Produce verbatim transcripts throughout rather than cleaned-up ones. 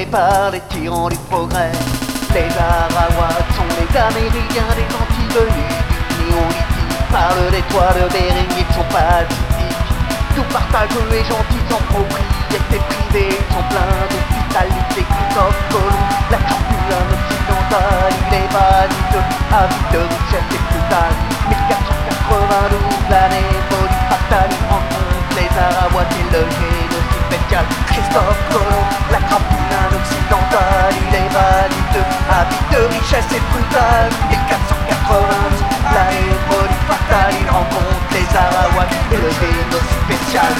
célébrés par les tyrans du progrès. Les Arawaks sont les Américains des gentils venus du néolithique. Par le détroit de Bering, ils sont pacifiques. Tout partageux et gentils sans propriété privée. Ils sont pleins d'hospitalité, Christophe Colomb. La campulane occidentale, il est vaniteux, avide de richesse et brutale. mille quatre cent quatre-vingt-douze, l'année folie fatale, il rencontre les Arawaks et le génocide spécial. Christophe Colomb, la campulane occidentale, il est vaniteux, avide de richesse et brutale. mille quatre cent quatre-vingt-douze, l'année folie fatale, il rencontre les Arawaks et le génocide spécial.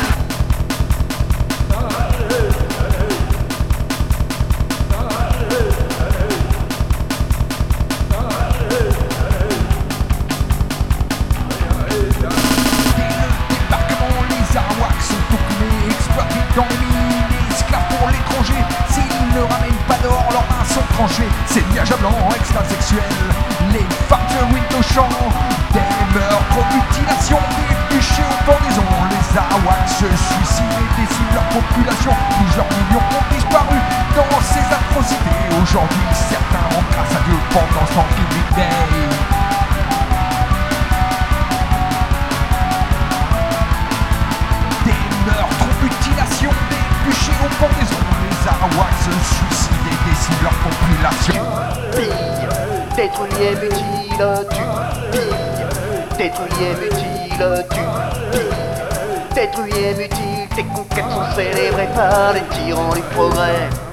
Dans les mines, esclaves pour l'étranger. S'ils ne ramènent pas d'or, leurs mains sont tranchées. C'est liage à blanc, extra-sexuel. Les femmes se ruinent au champ. Des meurtres, mutilations, des bûchers aux pendaisons. Les Arawaks se suicident et déciment leur population. Plusieurs millions ont disparu dans ces atrocités. Aujourd'hui, certains rendent grâce à Dieu pendant ce Thanksgiving Day. Mutilation, des bûchers aux pendaisons. Les Arawaks se suicident et déciment leur population. Pille, détruis et mutile, tu pille, détruis et mutile, tu pille, détruis et mutile. Tes conquêtes sont célébrées par les tyrans du progrès.